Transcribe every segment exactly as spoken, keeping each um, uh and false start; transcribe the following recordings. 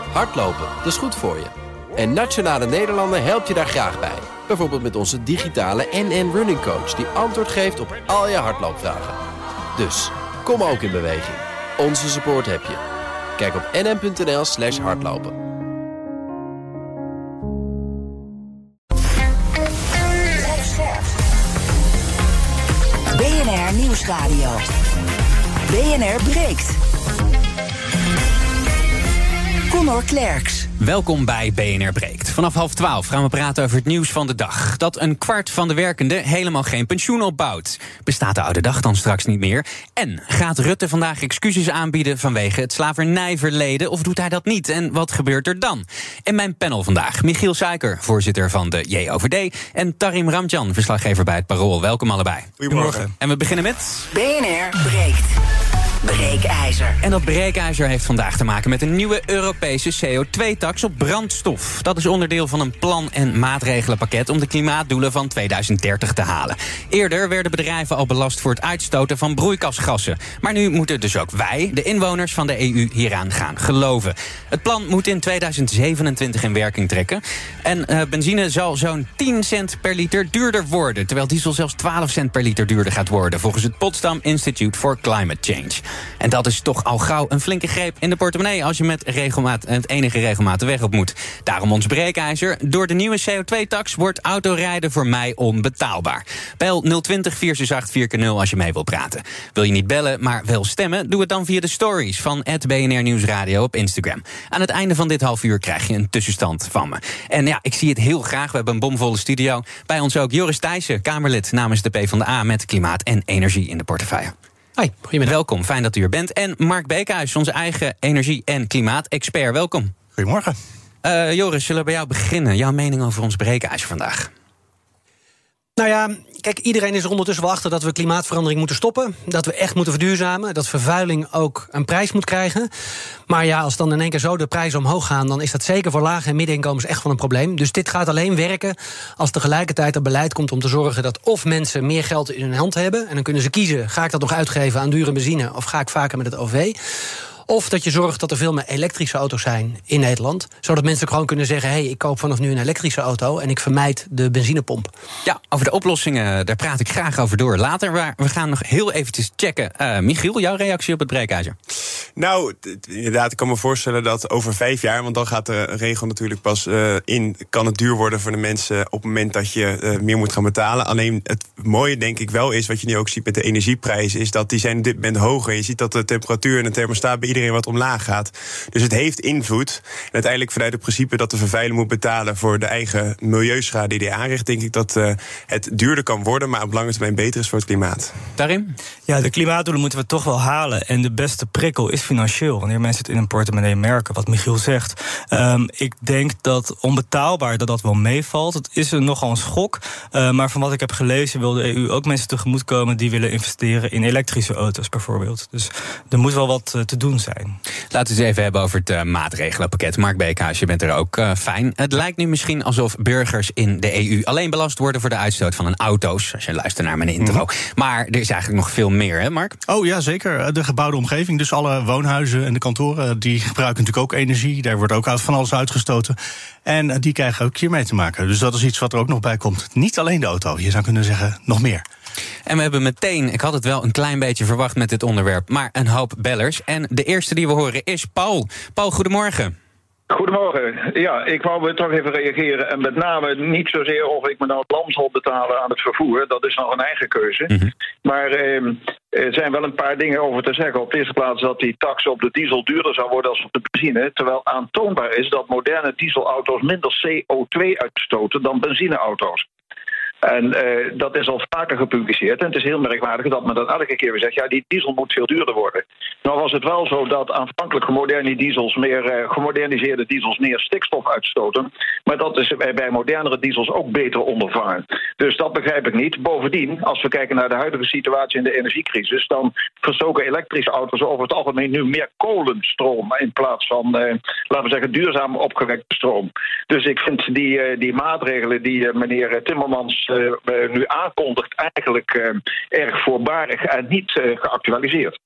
Hardlopen, dat is goed voor je. En Nationale Nederlanden helpt je daar graag bij. Bijvoorbeeld met onze digitale N N Running Coach... die antwoord geeft op al je hardloopvragen. Dus, kom ook in beweging. Onze support heb je. Kijk op nn.nl slash hardlopen. B N R Nieuwsradio. B N R breekt. Conor Klerks. Welkom bij B N R Breekt. Vanaf half twaalf gaan we praten over het nieuws van de dag. Dat een kwart van de werkenden helemaal geen pensioen opbouwt. Bestaat de oude dag dan straks niet meer? En gaat Rutte vandaag excuses aanbieden vanwege het slavernijverleden? Of doet hij dat niet? En wat gebeurt er dan? En mijn panel vandaag, Michiel Suiker, voorzitter van de J O V D... en Tarim Ramjan, verslaggever bij het Parool. Welkom allebei. Goedemorgen. En we beginnen met... B N R breekt. Breekijzer. En dat breekijzer heeft vandaag te maken met een nieuwe Europese C O twee tax op brandstof. Dat is onderdeel van een plan- en maatregelenpakket om de klimaatdoelen van tweeduizend dertig te halen. Eerder werden bedrijven al belast voor het uitstoten van broeikasgassen. Maar nu moeten dus ook wij, de inwoners van de E U, hieraan gaan geloven. Het plan moet in tweeduizend zevenentwintig in werking trekken. En uh, benzine zal zo'n tien cent per liter duurder worden, terwijl diesel zelfs twaalf cent per liter duurder gaat worden, volgens het Potsdam Institute for Climate Change. En dat is toch al gauw een flinke greep in de portemonnee als je met regelmaat, het enige regelmaat de weg op moet. Daarom ons breekijzer. Door de nieuwe C O twee tax wordt autorijden voor mij onbetaalbaar. Bel nul twintig, vier zes acht, vier nul als je mee wilt praten. Wil je niet bellen, maar wel stemmen? Doe het dan via de stories van at B N R Nieuwsradio op Instagram. Aan het einde van dit half uur krijg je een tussenstand van me. En ja, ik zie het heel graag. We hebben een bomvolle studio. Bij ons ook Joris Thijssen, Kamerlid namens de PvdA met klimaat en energie in de portefeuille. Hoi, goedemiddag. Welkom, fijn dat u er bent. En Mark Beekhuis, onze eigen energie- en klimaatexpert. Welkom. Goedemorgen. Uh, Joris, zullen we bij jou beginnen? Jouw mening over ons breekijzer vandaag? Nou ja, kijk, iedereen is er ondertussen wel achter dat we klimaatverandering moeten stoppen. Dat we echt moeten verduurzamen. Dat vervuiling ook een prijs moet krijgen. Maar ja, als dan in één keer zo de prijzen omhoog gaan, dan is dat zeker voor lage en middeninkomens echt wel een probleem. Dus dit gaat alleen werken als tegelijkertijd er beleid komt om te zorgen dat of mensen meer geld in hun hand hebben, en dan kunnen ze kiezen, ga ik dat nog uitgeven aan dure benzine of ga ik vaker met het O V? Of dat je zorgt dat er veel meer elektrische auto's zijn in Nederland, zodat mensen gewoon kunnen zeggen, hé, hey, ik koop vanaf nu een elektrische auto en ik vermijd de benzinepomp. Ja, over de oplossingen, daar praat ik graag over door later. Maar we gaan nog heel eventjes checken. Uh, Michiel, jouw reactie op het breekijzer? Nou, t- inderdaad, ik kan me voorstellen dat over vijf jaar, want dan gaat de regel natuurlijk pas uh, in, kan het duur worden voor de mensen op het moment dat je uh, meer moet gaan betalen. Alleen het mooie denk ik wel is, wat je nu ook ziet met de energieprijzen, is dat die zijn op dit moment hoger. Je ziet dat de temperatuur en de thermostaat bij iedereen wat omlaag gaat. Dus het heeft invloed. En uiteindelijk vanuit het principe dat de vervuiler moet betalen voor de eigen milieuschade die hij aanricht, denk ik dat uh, het duurder kan worden, maar op lange termijn beter is voor het klimaat. Tarim? Ja, de klimaatdoelen moeten we toch wel halen. En de beste prikkel is financieel. Wanneer mensen het in een portemonnee merken, wat Michiel zegt. Um, ik denk dat onbetaalbaar dat dat wel meevalt. Het is een, nogal een schok. Uh, maar van wat ik heb gelezen wil de E U ook mensen tegemoetkomen die willen investeren in elektrische auto's bijvoorbeeld. Dus er moet wel wat uh, te doen zijn. Laten we het even hebben over het uh, maatregelenpakket. Mark Beekhuis, je bent er ook uh, fijn. Het lijkt nu misschien alsof burgers in de E U alleen belast worden voor de uitstoot van hun auto's. Als je luistert naar mijn intro. Mm-hmm. Maar er is eigenlijk nog veel meer, hè Mark? Oh ja, zeker. De gebouwde omgeving. Dus alle woonhuizen en de kantoren, die gebruiken natuurlijk ook energie. Daar wordt ook van alles uitgestoten. En die krijgen ook hiermee te maken. Dus dat is iets wat er ook nog bij komt. Niet alleen de auto, je zou kunnen zeggen nog meer. En we hebben meteen, ik had het wel een klein beetje verwacht met dit onderwerp, maar een hoop bellers. En de eerste die we horen is Paul. Paul, goedemorgen. Goedemorgen. Ja, ik wou toch even reageren. En met name niet zozeer of ik me nou lam zal betalen aan het vervoer. Dat is nog een eigen keuze. Mm-hmm. Maar eh, er zijn wel een paar dingen over te zeggen. Op de eerste plaats dat die tax op de diesel duurder zou worden als op de benzine. Terwijl aantoonbaar is dat moderne dieselauto's minder C O twee uitstoten dan benzineauto's. En uh, dat is al vaker gepubliceerd. En het is heel merkwaardig dat men dan elke keer weer zegt, ja, die diesel moet veel duurder worden. Nou was het wel zo dat aanvankelijk gemoderne diesels meer, uh, gemoderniseerde diesels meer stikstof uitstoten. Maar dat is bij modernere diesels ook beter ondervangen. Dus dat begrijp ik niet. Bovendien, als we kijken naar de huidige situatie in de energiecrisis, dan verstoken elektrische auto's over het algemeen nu meer kolenstroom in plaats van, uh, laten we zeggen, duurzaam opgewekte stroom. Dus ik vind die, uh, die maatregelen die uh, meneer Timmermans Uh, uh, nu aankondigt eigenlijk uh, erg voorbarig en niet uh, geactualiseerd.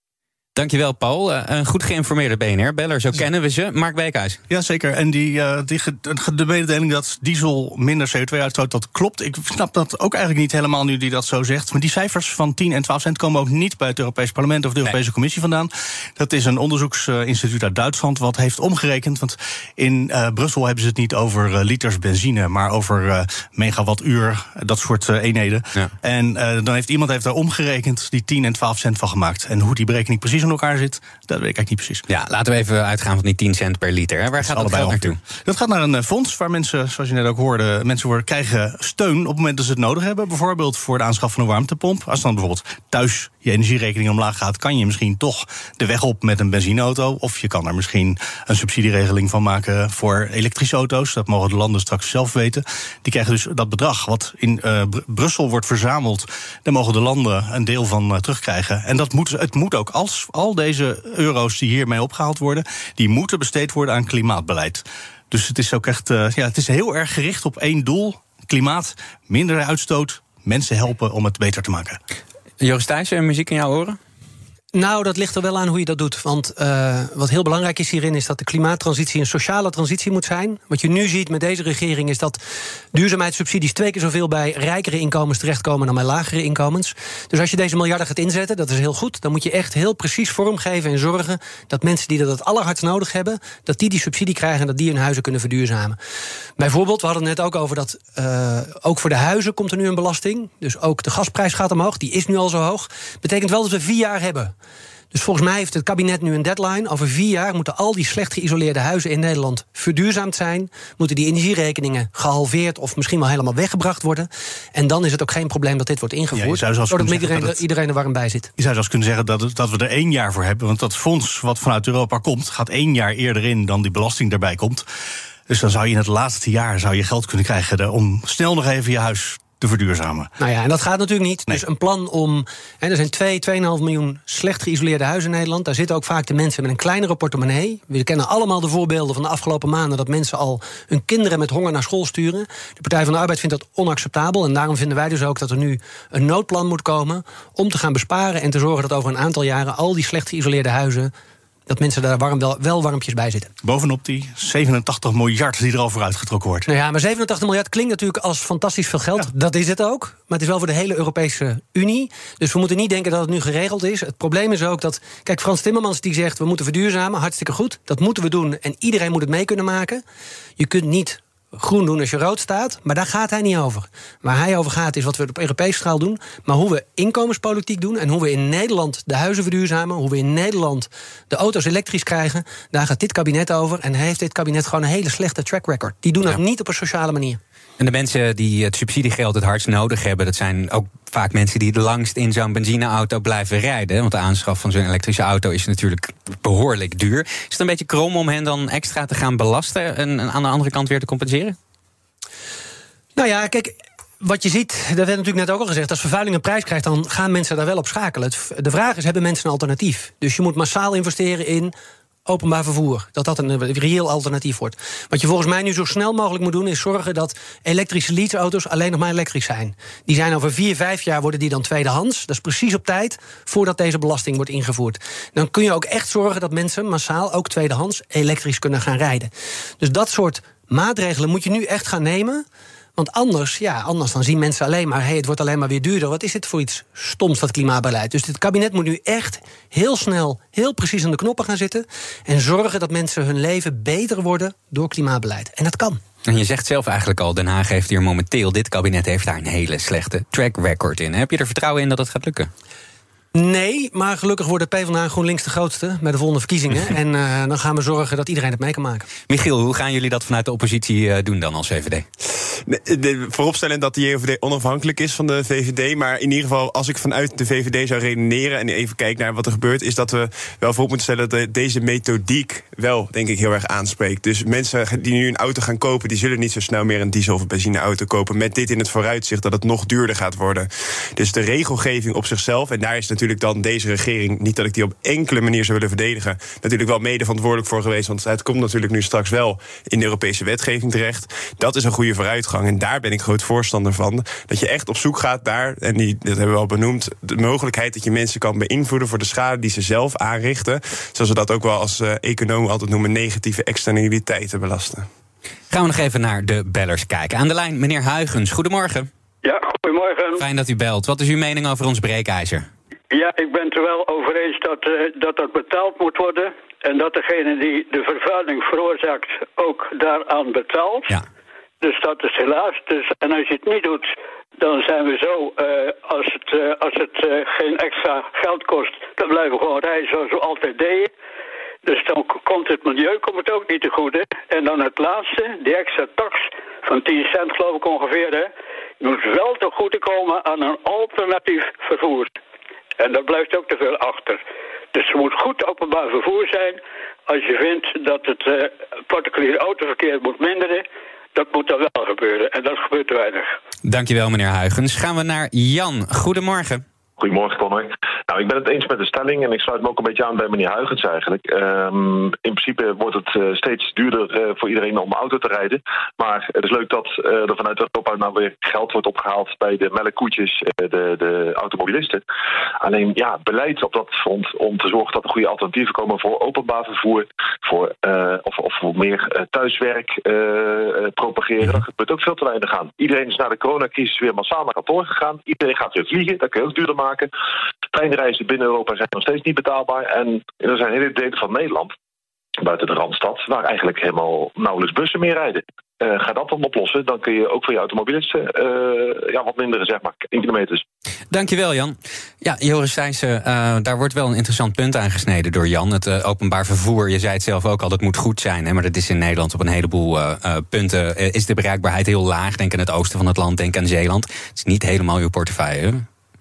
Dankjewel, Paul. Uh, een goed geïnformeerde B N R-beller, zo kennen we ze. Mark Beekhuis. Ja, zeker. En die, uh, die, de mededeling dat diesel minder C O twee uitstoot, dat klopt. Ik snap dat ook eigenlijk niet helemaal nu die dat zo zegt. Maar die cijfers van tien en twaalf cent komen ook niet bij het Europees Parlement of de Europese nee. Commissie vandaan. Dat is een onderzoeksinstituut uit Duitsland wat heeft omgerekend. Want in uh, Brussel hebben ze het niet over uh, liters benzine, maar over uh, megawattuur, dat soort uh, eenheden. Ja. En uh, dan heeft iemand heeft daar omgerekend die tien en twaalf cent van gemaakt. En hoe die berekening precies in elkaar zit, dat weet ik eigenlijk niet precies. Ja, laten we even uitgaan van die tien cent per liter. Hè. Waar gaat dat geld naartoe? Dat gaat naar een fonds waar mensen, zoals je net ook hoorde, mensen worden, krijgen steun op het moment dat ze het nodig hebben. Bijvoorbeeld voor de aanschaf van een warmtepomp. Als dan bijvoorbeeld thuis je energierekening omlaag gaat, kan je misschien toch de weg op met een benzineauto. Of je kan er misschien een subsidieregeling van maken voor elektrische auto's. Dat mogen de landen straks zelf weten. Die krijgen dus dat bedrag wat in uh, Br- Brussel wordt verzameld. Daar mogen de landen een deel van uh, terugkrijgen. En dat moet, het moet ook, als al deze euro's die hiermee opgehaald worden, die moeten besteed worden aan klimaatbeleid. Dus het is ook echt, uh, ja, het is heel erg gericht op één doel: klimaat, minder uitstoot, mensen helpen om het beter te maken. Joris Thijssen, muziek in jouw oren? Nou, dat ligt er wel aan hoe je dat doet. Want uh, wat heel belangrijk is hierin is dat de klimaattransitie een sociale transitie moet zijn. Wat je nu ziet met deze regering is dat duurzaamheidssubsidies twee keer zoveel bij rijkere inkomens terechtkomen dan bij lagere inkomens. Dus als je deze miljarden gaat inzetten, dat is heel goed. Dan moet je echt heel precies vormgeven en zorgen dat mensen die dat het allerhardst nodig hebben, dat die die subsidie krijgen en dat die hun huizen kunnen verduurzamen. Bijvoorbeeld, we hadden het net ook over dat uh, ook voor de huizen komt er nu een belasting. Dus ook de gasprijs gaat omhoog, die is nu al zo hoog. Betekent wel dat we vier jaar hebben. Dus volgens mij heeft het kabinet nu een deadline. Over vier jaar moeten al die slecht geïsoleerde huizen in Nederland verduurzaamd zijn. Moeten die energierekeningen gehalveerd of misschien wel helemaal weggebracht worden. En dan is het ook geen probleem dat dit wordt ingevoerd. Ja, zodat iedereen, dat het, iedereen er warm bij zit. Je zou zelfs kunnen zeggen dat, het, dat we er één jaar voor hebben. Want dat fonds wat vanuit Europa komt, gaat één jaar eerder in dan die belasting erbij komt. Dus dan zou je in het laatste jaar zou je geld kunnen krijgen om snel nog even je huis te verduurzamen. Nou ja, en dat gaat natuurlijk niet. Nee. Dus een plan om... Hè, er zijn twee, twee komma vijf miljoen slecht geïsoleerde huizen in Nederland. Daar zitten ook vaak de mensen met een kleinere portemonnee. We kennen allemaal de voorbeelden van de afgelopen maanden dat mensen al hun kinderen met honger naar school sturen. De Partij van de Arbeid vindt dat onacceptabel. En daarom vinden wij dus ook dat er nu een noodplan moet komen om te gaan besparen en te zorgen dat over een aantal jaren al die slecht geïsoleerde huizen, dat mensen daar warm, wel, wel warmpjes bij zitten. Bovenop die zevenentachtig miljard die er al voor uitgetrokken wordt. Nou ja, maar zevenentachtig miljard klinkt natuurlijk als fantastisch veel geld. Ja. Dat is het ook. Maar het is wel voor de hele Europese Unie. Dus we moeten niet denken dat het nu geregeld is. Het probleem is ook dat... Kijk, Frans Timmermans die zegt, we moeten verduurzamen. Hartstikke goed. Dat moeten we doen. En iedereen moet het mee kunnen maken. Je kunt niet groen doen als je rood staat, maar daar gaat hij niet over. Waar hij over gaat is wat we op Europese schaal doen, maar hoe we inkomenspolitiek doen en hoe we in Nederland de huizen verduurzamen, hoe we in Nederland de auto's elektrisch krijgen, daar gaat dit kabinet over. En heeft dit kabinet gewoon een hele slechte track record. Die doen dat ja. niet op een sociale manier. En de mensen die het subsidiegeld het hardst nodig hebben, dat zijn ook vaak mensen die het langst in zo'n benzineauto blijven rijden. Want de aanschaf van zo'n elektrische auto is natuurlijk behoorlijk duur. Is het een beetje krom om hen dan extra te gaan belasten en aan de andere kant weer te compenseren? Nou ja, kijk, wat je ziet, dat werd natuurlijk net ook al gezegd, als vervuiling een prijs krijgt, dan gaan mensen daar wel op schakelen. De vraag is, hebben mensen een alternatief? Dus je moet massaal investeren in openbaar vervoer, dat dat een reëel alternatief wordt. Wat je volgens mij nu zo snel mogelijk moet doen, is zorgen dat elektrische leaseauto's alleen nog maar elektrisch zijn. Die zijn over vier, vijf jaar worden die dan tweedehands. Dat is precies op tijd voordat deze belasting wordt ingevoerd. Dan kun je ook echt zorgen dat mensen massaal ook tweedehands elektrisch kunnen gaan rijden. Dus dat soort maatregelen moet je nu echt gaan nemen. Want anders, ja, anders dan zien mensen alleen maar, hey, het wordt alleen maar weer duurder. Wat is dit voor iets stoms, dat klimaatbeleid? Dus het kabinet moet nu echt heel snel, heel precies aan de knoppen gaan zitten en zorgen dat mensen hun leven beter worden door klimaatbeleid. En dat kan. En je zegt zelf eigenlijk al, Den Haag heeft hier momenteel, dit kabinet heeft daar een hele slechte track record in. Heb je er vertrouwen in dat het gaat lukken? Nee, maar gelukkig wordt de PvdA GroenLinks de grootste bij de volgende verkiezingen. En uh, dan gaan we zorgen dat iedereen het mee kan maken. Michiel, hoe gaan jullie dat vanuit de oppositie uh, doen dan als V V D? De, de, vooropstellen dat de J O V D onafhankelijk is van de V V D. Maar in ieder geval, als ik vanuit de V V D zou redeneren en even kijk naar wat er gebeurt, is dat we wel voorop moeten stellen dat de, deze methodiek wel, denk ik, heel erg aanspreekt. Dus mensen die nu een auto gaan kopen, die zullen niet zo snel meer een diesel- of benzineauto kopen, met dit in het vooruitzicht dat het nog duurder gaat worden. Dus de regelgeving op zichzelf, en daar is natuurlijk natuurlijk dan deze regering, niet dat ik die op enkele manier zou willen verdedigen, natuurlijk wel mede verantwoordelijk voor geweest. Want het komt natuurlijk nu straks wel in de Europese wetgeving terecht. Dat is een goede vooruitgang. En daar ben ik groot voorstander van. Dat je echt op zoek gaat naar, en die, dat hebben we al benoemd, de mogelijkheid dat je mensen kan beïnvloeden voor de schade die ze zelf aanrichten. Zoals we dat ook wel als uh, economen altijd noemen, negatieve externaliteiten belasten. Gaan we nog even naar de bellers kijken. Aan de lijn, meneer Huygens. Goedemorgen. Ja, goedemorgen. Fijn dat u belt. Wat is uw mening over ons breekijzer? Ja, ik ben het er wel over eens dat, uh, dat dat betaald moet worden. En dat degene die de vervuiling veroorzaakt ook daaraan betaalt. Ja. Dus dat is helaas. Dus, en als je het niet doet, dan zijn we zo, uh, als het, uh, als het uh, geen extra geld kost, dan blijven we gewoon rijden zoals we altijd deden. Dus dan komt het milieu komt het ook niet te goede. En dan het laatste, die extra tax van tien cent geloof ik ongeveer, hè, moet wel te goede komen aan een alternatief vervoer. En daar blijft ook te veel achter. Dus er moet goed openbaar vervoer zijn. Als je vindt dat het uh, particulier autoverkeer moet minderen, dat moet dan wel gebeuren. En dat gebeurt te weinig. Dankjewel, meneer Huygens. Gaan we naar Jan. Goedemorgen. Goedemorgen, Connor. Nou, ik ben het eens met de stelling en ik sluit me ook een beetje aan bij meneer Huygens eigenlijk. Um, in principe wordt het uh, steeds duurder uh, voor iedereen om auto te rijden. Maar het is leuk dat uh, er vanuit Europa nou weer geld wordt opgehaald bij de melkkoetjes, uh, de, de automobilisten. Alleen, ja, beleid op dat front om te zorgen dat er goede alternatieven komen voor openbaar vervoer, voor, uh, of, of voor meer uh, thuiswerk uh, uh, propageren. Dat gebeurt ook veel te weinig aan. Iedereen is na de coronacrisis weer massaal naar kantoor gegaan. Iedereen gaat weer vliegen, dat kun je ook duurder maken. Treinreizen binnen Europa zijn nog steeds niet betaalbaar. En er zijn hele delen van Nederland, buiten de Randstad, waar eigenlijk helemaal nauwelijks bussen meer rijden. Uh, ga dat dan oplossen, dan kun je ook voor je automobilisten uh, ja, wat minderen, zeg maar, in kilometers. Dankjewel, Jan. Ja, Joris Thijssen, uh, daar wordt wel een interessant punt aangesneden door Jan. Het uh, openbaar vervoer, je zei het zelf ook al, dat moet goed zijn. Hè, maar dat is in Nederland op een heleboel uh, uh, punten. Uh, is de bereikbaarheid heel laag. Denk aan het oosten van het land, denk aan Zeeland. Het is niet helemaal uw portefeuille.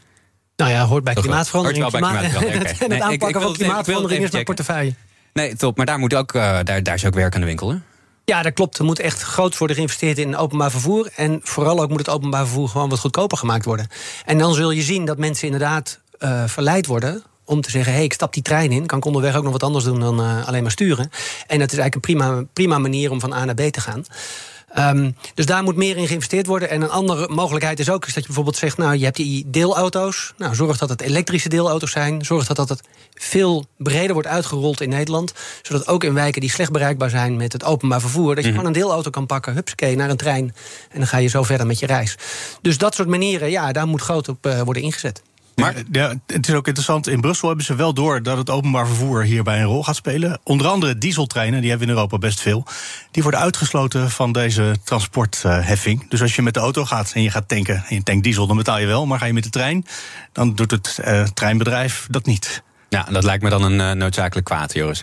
Nou ja, hoort bij klimaatverandering. Hoort wel bij klimaatverandering. Okay. En het nee, aanpakken ik, ik van klimaatverandering is mijn portefeuille. Nee, top. Maar daar moet ook, uh, daar, daar is ook werk aan de winkel, hè? Ja, dat klopt. Er moet echt groots worden geïnvesteerd in openbaar vervoer. En vooral ook moet het openbaar vervoer gewoon wat goedkoper gemaakt worden. En dan zul je zien dat mensen inderdaad uh, verleid worden om te zeggen, hé, hey, ik stap die trein in. Kan ik onderweg ook nog wat anders doen dan uh, alleen maar sturen. En dat is eigenlijk een prima, prima manier om van A naar B te gaan. Um, dus daar moet meer in geïnvesteerd worden. En een andere mogelijkheid is ook is dat je bijvoorbeeld zegt, nou, je hebt die deelauto's. Nou, zorg dat het elektrische deelauto's zijn. Zorg dat, dat het veel breder wordt uitgerold in Nederland. Zodat ook in wijken die slecht bereikbaar zijn met het openbaar vervoer, dat je mm-hmm. gewoon een deelauto kan pakken, hupsakee, naar een trein. En dan ga je zo verder met je reis. Dus dat soort manieren, ja, daar moet groot op uh, worden ingezet. Maar ja, het is ook interessant, in Brussel hebben ze wel door dat het openbaar vervoer hierbij een rol gaat spelen. Onder andere dieseltreinen, die hebben we in Europa best veel. Die worden uitgesloten van deze transportheffing. Dus als je met de auto gaat en je gaat tanken en je tankt diesel, dan betaal je wel. Maar ga je met de trein, dan doet het uh, treinbedrijf dat niet. Ja, dat lijkt me dan een uh, noodzakelijk kwaad, Joris.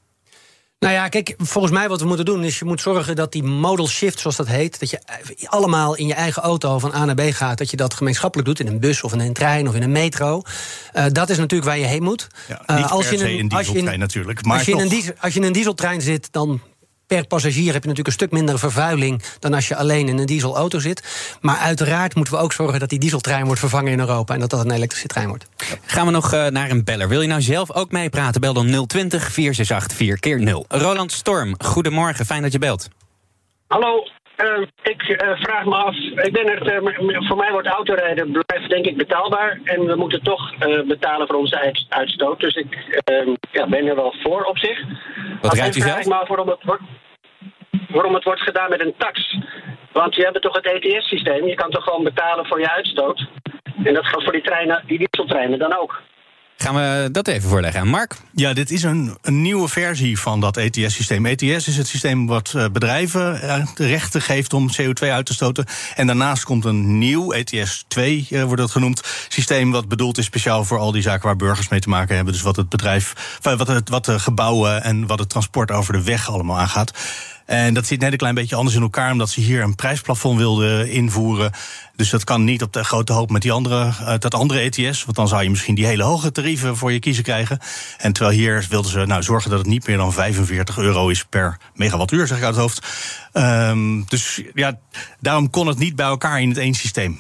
Nou ja, kijk, volgens mij wat we moeten doen is je moet zorgen dat die modal shift, zoals dat heet, dat je allemaal in je eigen auto van A naar B gaat, dat je dat gemeenschappelijk doet in een bus of in een trein of in een metro. Uh, dat is natuurlijk waar je heen moet. Ja, niet uh, als per je in een dieseltrein natuurlijk. Maar als je in een, diesel, als je in een dieseltrein zit, dan per passagier heb je natuurlijk een stuk minder vervuiling dan als je alleen in een dieselauto zit. Maar uiteraard moeten we ook zorgen dat die dieseltrein wordt vervangen in Europa en dat dat een elektrische trein wordt. Gaan we nog uh, naar een beller. Wil je nou zelf ook meepraten? Bel dan nul twintig, vier zes acht, vier keer nul. Roland Storm, goedemorgen, fijn dat je belt. Hallo, uh, ik uh, vraag me af, ik ben het, uh, voor mij wordt autorijden blijft denk ik betaalbaar en we moeten toch uh, betalen voor onze uitstoot. Dus ik uh, ja, ben er wel voor op zich. Wat rijdt u zelf? Ik vraag me af waarom het, wordt, waarom het wordt gedaan met een tax. Want je hebt toch het E T S-systeem, je kan toch gewoon betalen voor je uitstoot. En dat geldt voor die treinen, die dieseltreinen dan ook. Gaan we dat even voorleggen aan Mark? Ja, dit is een, een nieuwe versie van dat E T S-systeem. E T S is het systeem wat uh, bedrijven uh, de rechten geeft om C O twee uit te stoten. En daarnaast komt een nieuw, E T S twee uh, wordt dat genoemd, systeem wat bedoeld is speciaal voor al die zaken waar burgers mee te maken hebben. Dus wat het bedrijf, wat, het, wat de gebouwen en wat het transport over de weg allemaal aangaat. En dat zit net een klein beetje anders in elkaar, omdat ze hier een prijsplafond wilden invoeren. Dus dat kan niet op de grote hoop met die andere, uh, dat andere E T S. Want dan zou je misschien die hele hoge tarieven voor je kiezen krijgen. En terwijl hier wilden ze nou zorgen dat het niet meer dan vijfenveertig euro is per megawattuur, zeg ik uit het hoofd. Um, dus ja, daarom kon het niet bij elkaar in het één systeem.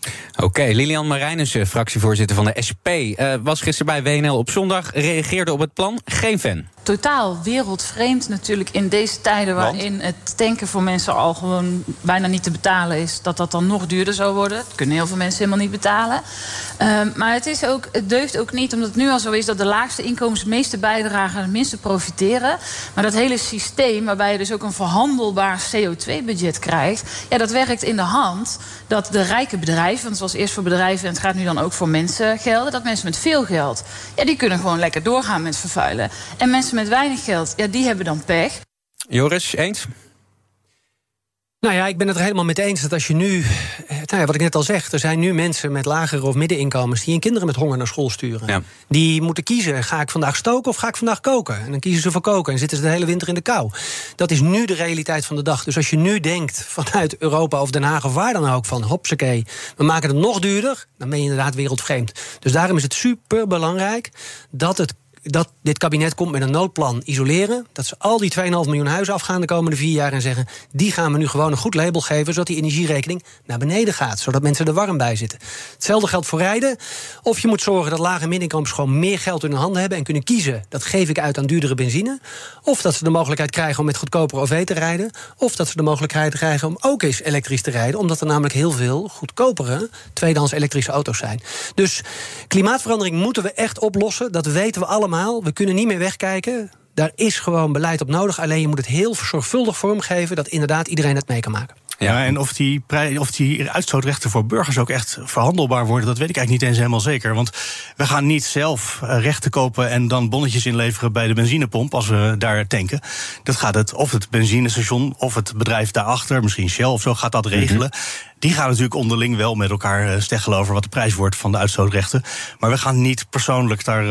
Oké, okay, Lilian Marijnissen, fractievoorzitter van de S P... Uh, was gisteren bij W N L op zondag, reageerde op het plan. Geen fan. Totaal wereldvreemd natuurlijk in deze tijden waarin Want? het tanken voor mensen al gewoon bijna niet te betalen is. Dat dat dan nog duurder zou worden. Dat kunnen heel veel mensen helemaal niet betalen. Uh, maar het, is ook, het deugt ook niet omdat het nu al zo is dat de laagste inkomens het meeste bijdragen en het minste profiteren. Maar dat hele systeem waarbij je dus ook een verhandelbaar C O twee budget krijgt. Ja, dat werkt in de hand dat de rijke bedrijven, want zoals eerst voor bedrijven en het gaat nu dan ook voor mensen gelden, dat mensen met veel geld, ja, die kunnen gewoon lekker doorgaan met vervuilen. En mensen met weinig geld, ja, die hebben dan pech. Joris, eens? Nou ja, ik ben het er helemaal mee eens dat als je nu, nou ja, wat ik net al zeg, er zijn nu mensen met lagere of middeninkomens die hun kinderen met honger naar school sturen. Ja. Die moeten kiezen, ga ik vandaag stoken of ga ik vandaag koken? En dan kiezen ze voor koken en zitten ze de hele winter in de kou. Dat is nu de realiteit van de dag. Dus als je nu denkt vanuit Europa of Den Haag of waar dan ook van hopsakee, we maken het nog duurder, dan ben je inderdaad wereldvreemd. Dus daarom is het super belangrijk dat het dat dit kabinet komt met een noodplan isoleren. Dat ze al die twee komma vijf miljoen huizen afgaan de komende vier jaar en zeggen, die gaan we nu gewoon een goed label geven, zodat die energierekening naar beneden gaat, zodat mensen er warm bij zitten. Hetzelfde geldt voor rijden. Of je moet zorgen dat lage middeninkomens gewoon meer geld in hun handen hebben en kunnen kiezen, dat geef ik uit aan duurdere benzine. Of dat ze de mogelijkheid krijgen om met goedkoper O V te rijden. Of dat ze de mogelijkheid krijgen om ook eens elektrisch te rijden, omdat er namelijk heel veel goedkopere tweedehands elektrische auto's zijn. Dus klimaatverandering moeten we echt oplossen. Dat weten we allemaal. We kunnen niet meer wegkijken. Daar is gewoon beleid op nodig. Alleen je moet het heel zorgvuldig vormgeven dat inderdaad iedereen het mee kan maken. Ja, en of die, prij- of die uitstootrechten voor burgers ook echt verhandelbaar worden, dat weet ik eigenlijk niet eens helemaal zeker. Want we gaan niet zelf rechten kopen en dan bonnetjes inleveren bij de benzinepomp als we daar tanken. Dat gaat het, of het benzinestation of het bedrijf daarachter, misschien Shell of zo, gaat dat regelen. Mm-hmm. Die gaan natuurlijk onderling wel met elkaar steggelen over wat de prijs wordt van de uitstootrechten. Maar we gaan niet persoonlijk daar,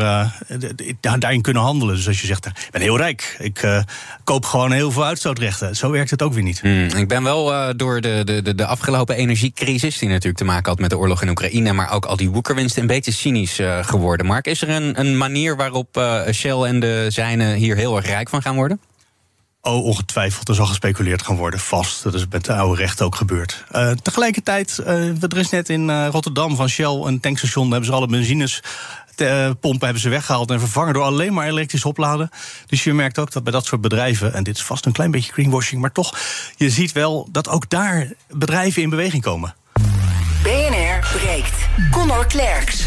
uh, daarin kunnen handelen. Dus als je zegt, ik ben heel rijk, ik uh, koop gewoon heel veel uitstootrechten. Zo werkt het ook weer niet. Mm, ik ben wel uh, door de, de, de afgelopen energiecrisis, die natuurlijk te maken had met de oorlog in Oekraïne, maar ook al die woekerwinsten, een beetje cynisch uh, geworden. Mark, is er een, een manier waarop uh, Shell en de zijnen hier heel erg rijk van gaan worden? Oh, ongetwijfeld. Er zal gespeculeerd gaan worden, vast. Dat is met de oude rechten ook gebeurd. Uh, tegelijkertijd, uh, er is net in uh, Rotterdam van Shell een tankstation, daar hebben ze alle benzines pompen hebben ze weggehaald en vervangen door alleen maar elektrisch opladen. Dus je merkt ook dat bij dat soort bedrijven, en dit is vast een klein beetje greenwashing, maar toch, je ziet wel dat ook daar bedrijven in beweging komen. B N R breekt. Conor Klerks.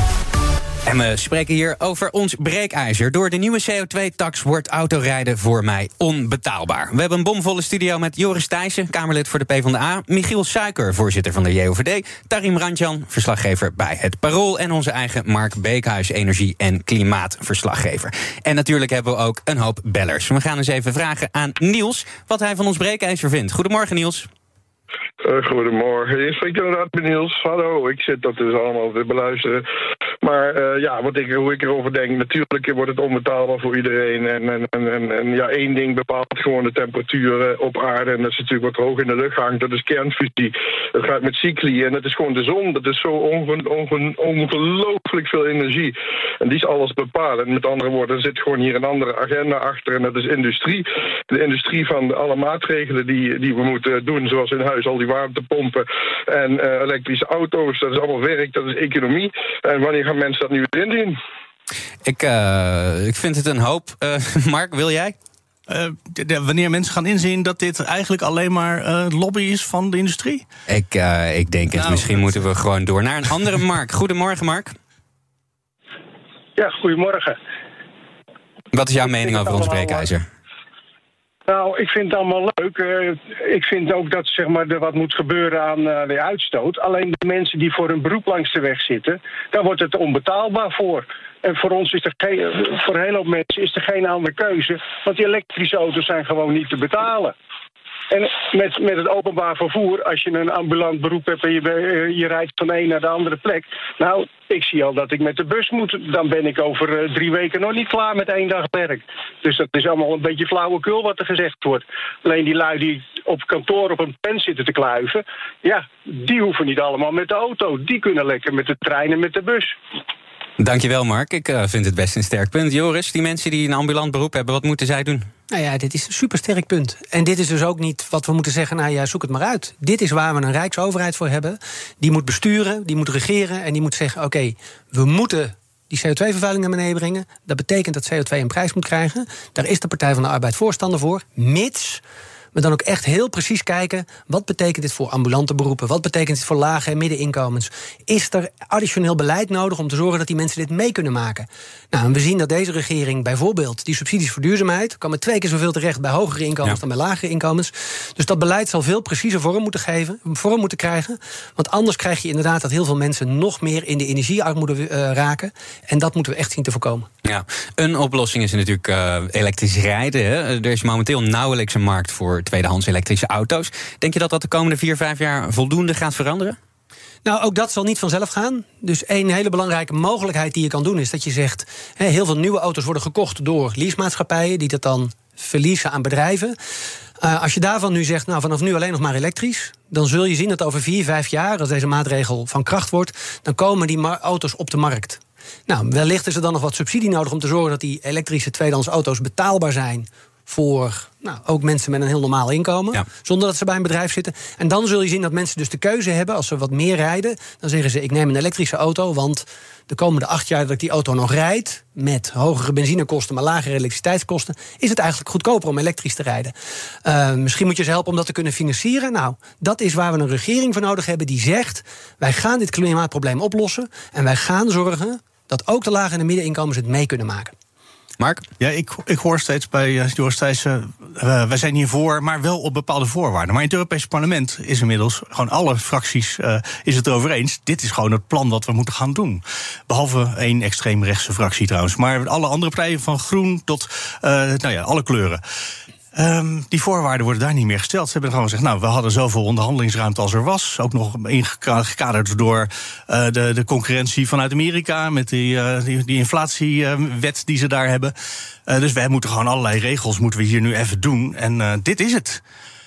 En we spreken hier over ons breekijzer. Door de nieuwe C O twee tax wordt autorijden voor mij onbetaalbaar. We hebben een bomvolle studio met Joris Thijssen, Kamerlid voor de PvdA... Michiel Suiker, voorzitter van de J O V D... Tarim Randjan, verslaggever bij Het Parool... en onze eigen Mark Beekhuis, energie- en klimaatverslaggever. En natuurlijk hebben we ook een hoop bellers. We gaan eens even vragen aan Niels wat hij van ons breekijzer vindt. Goedemorgen, Niels. Uh, goedemorgen. Je spreekt inderdaad met Niels. Hallo, ik zit dat dus allemaal te beluisteren. Maar uh, ja, wat ik, hoe ik erover denk, natuurlijk wordt het onbetaalbaar voor iedereen. En, en, en, en ja, één ding bepaalt gewoon de temperatuur op aarde. En dat is natuurlijk wat hoog in de lucht hangt. Dat is kernfusie. Dat gaat met cycli. En dat is gewoon de zon. Dat is zo onge, onge, ongelooflijk veel energie. En die is alles bepalen. En met andere woorden, er zit gewoon hier een andere agenda achter. En dat is industrie. De industrie van alle maatregelen die, die we moeten doen. Zoals in huis al die warmtepompen en uh, elektrische auto's. Dat is allemaal werk, dat is economie. En wanneer gaan mensen dat nu weer indienen? Ik, uh, ik vind het een hoop. Uh, Mark, wil jij? Uh, de, de, wanneer mensen gaan inzien dat dit eigenlijk alleen maar uh, lobby is van de industrie? Ik, uh, ik denk het. Nou, Misschien het... moeten we gewoon door naar een andere Mark. Goedemorgen, Mark. Ja, goedemorgen. Wat is jouw ik mening over ons breekijzer? Nou, ik vind het allemaal leuk. Uh, ik vind ook dat zeg maar, er wat moet gebeuren aan uh, de uitstoot. Alleen de mensen die voor hun beroep langs de weg zitten, daar wordt het onbetaalbaar voor. En voor ons is er geen, voor een hele hoop mensen is er geen andere keuze. Want die elektrische auto's zijn gewoon niet te betalen. En met, met het openbaar vervoer, als je een ambulant beroep hebt en je, je rijdt van de een naar de andere plek. Nou, ik zie al dat ik met de bus moet. Dan ben ik over uh, drie weken nog niet klaar met één dag werk. Dus dat is allemaal een beetje flauwekul wat er gezegd wordt. Alleen die lui die op kantoor op een pen zitten te kluiven, ja, die hoeven niet allemaal met de auto. Die kunnen lekker met de trein en met de bus. Dankjewel, Mark. Ik uh, vind het best een sterk punt. Joris, die mensen die een ambulant beroep hebben, wat moeten zij doen? Nou ja, dit is een supersterk punt. En dit is dus ook niet wat we moeten zeggen, nou ja, zoek het maar uit. Dit is waar we een rijksoverheid voor hebben. Die moet besturen, die moet regeren en die moet zeggen, oké, okay, we moeten die C O twee vervuiling naar beneden brengen. Dat betekent dat C O twee een prijs moet krijgen. Daar is de Partij van de Arbeid voorstander voor, mits we dan ook echt heel precies kijken, wat betekent dit voor ambulante beroepen? Wat betekent dit voor lage en middeninkomens? Is er additioneel beleid nodig om te zorgen dat die mensen dit mee kunnen maken? Nou, en we zien dat deze regering bijvoorbeeld die subsidies voor duurzaamheid komen twee keer zoveel terecht bij hogere inkomens ja. dan bij lagere inkomens. Dus dat beleid zal veel preciezer vorm moeten geven, vorm moeten krijgen. Want anders krijg je inderdaad dat heel veel mensen nog meer in de energiearmoede uh, raken. En dat moeten we echt zien te voorkomen. Ja, een oplossing is natuurlijk uh, elektrisch rijden. Hè. Er is momenteel nauwelijks een markt voor tweedehands elektrische auto's. Denk je dat dat de komende vier, vijf jaar voldoende gaat veranderen? Nou, ook dat zal niet vanzelf gaan. Dus één hele belangrijke mogelijkheid die je kan doen is dat je zegt, hè, heel veel nieuwe auto's worden gekocht door leasemaatschappijen die dat dan verliezen aan bedrijven. Uh, als je daarvan nu zegt, nou, vanaf nu alleen nog maar elektrisch, dan zul je zien dat over vier, vijf jaar, als deze maatregel van kracht wordt, dan komen die ma- auto's op de markt. Nou, wellicht is er dan nog wat subsidie nodig om te zorgen dat die elektrische tweedehands auto's betaalbaar zijn voor nou, ook mensen met een heel normaal inkomen, ja. zonder dat ze bij een bedrijf zitten. En dan zul je zien dat mensen dus de keuze hebben, als ze wat meer rijden, dan zeggen ze, ik neem een elektrische auto, want de komende acht jaar dat ik die auto nog rijd, met hogere benzinekosten, maar lagere elektriciteitskosten, is het eigenlijk goedkoper om elektrisch te rijden. Uh, misschien moet je ze helpen om dat te kunnen financieren. Nou, dat is waar we een regering voor nodig hebben die zegt, wij gaan dit klimaatprobleem oplossen en wij gaan zorgen dat ook de lage en de middeninkomens het mee kunnen maken. Mark? Ja, ik, ik hoor steeds bij uh, Joris Thijssen, uh, wij zijn hiervoor, maar wel op bepaalde voorwaarden. Maar in het Europese parlement is inmiddels, gewoon alle fracties uh, is het erover eens, dit is gewoon het plan wat we moeten gaan doen. Behalve één extreemrechtse fractie trouwens. Maar alle andere partijen, van groen tot uh, nou ja, alle kleuren. Um, die voorwaarden worden daar niet meer gesteld. Ze hebben gewoon gezegd, nou, we hadden zoveel onderhandelingsruimte als er was. Ook nog ingekaderd door uh, de, de concurrentie vanuit Amerika met die, uh, die, die inflatiewet die ze daar hebben. Uh, dus wij moeten gewoon allerlei regels moeten we hier nu even doen. En uh, dit is het.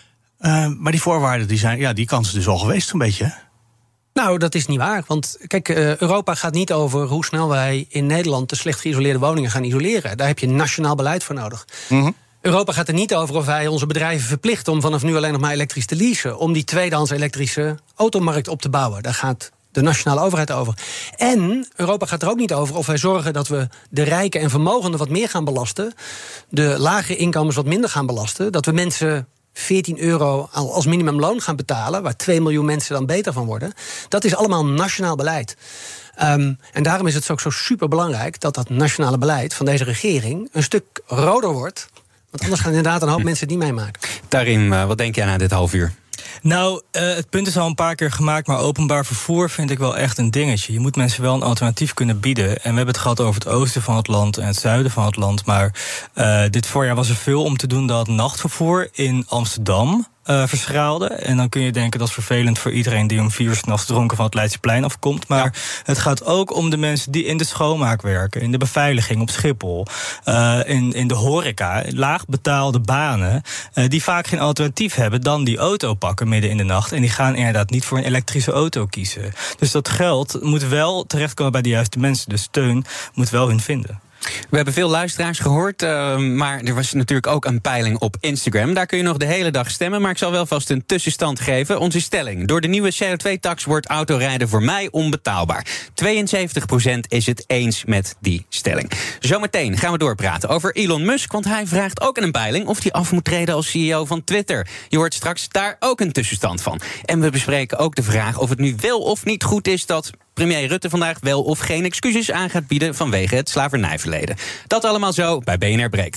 Uh, maar die voorwaarden, die zijn, ja, die kans is dus al geweest een beetje, hè? Nou, dat is niet waar. Want kijk, uh, Europa gaat niet over hoe snel wij in Nederland de slecht geïsoleerde woningen gaan isoleren. Daar heb je nationaal beleid voor nodig. Mm-hmm. Europa gaat er niet over of wij onze bedrijven verplichten om vanaf nu alleen nog maar elektrisch te leasen, om die tweedehands elektrische automarkt op te bouwen. Daar gaat de nationale overheid over. En Europa gaat er ook niet over of wij zorgen dat we de rijken en vermogenden wat meer gaan belasten, de lage inkomens wat minder gaan belasten, dat we mensen veertien euro als minimumloon gaan betalen, waar twee miljoen mensen dan beter van worden. Dat is allemaal nationaal beleid. Um, en daarom is het ook zo superbelangrijk dat dat nationale beleid van deze regering een stuk roder wordt. Want anders gaan inderdaad een hoop hm. mensen die meemaken. Tarim, uh, wat denk jij na dit half uur? Nou, uh, het punt is al een paar keer gemaakt, maar openbaar vervoer vind ik wel echt een dingetje. Je moet mensen wel een alternatief kunnen bieden. En we hebben het gehad over het oosten van het land en het zuiden van het land. Maar uh, dit voorjaar was er veel om te doen dat nachtvervoer in Amsterdam Uh, verschraalde. En dan kun je denken dat is vervelend voor iedereen die om vier uur 's nachts dronken van het Leidseplein afkomt. Maar ja. het gaat ook om de mensen die in de schoonmaak werken, in de beveiliging op Schiphol, uh, in, in de horeca, laag betaalde banen, uh, die vaak geen alternatief hebben dan die auto pakken midden in de nacht. En die gaan inderdaad niet voor een elektrische auto kiezen. Dus dat geld moet wel terechtkomen bij de juiste mensen. De steun moet wel hun vinden. We hebben veel luisteraars gehoord, uh, maar er was natuurlijk ook een peiling op Instagram. Daar kun je nog de hele dag stemmen, maar ik zal wel vast een tussenstand geven. Onze stelling: door de nieuwe C O twee tax wordt autorijden voor mij onbetaalbaar. tweeënzeventig procent is het eens met die stelling. Zometeen gaan we doorpraten over Elon Musk, want hij vraagt ook in een peiling of hij af moet treden als C E O van Twitter. Je hoort straks daar ook een tussenstand van. En we bespreken ook de vraag of het nu wel of niet goed is dat premier Rutte vandaag wel of geen excuses aan gaat bieden vanwege het slavernijverleden. Dat allemaal zo bij B N R Breekt.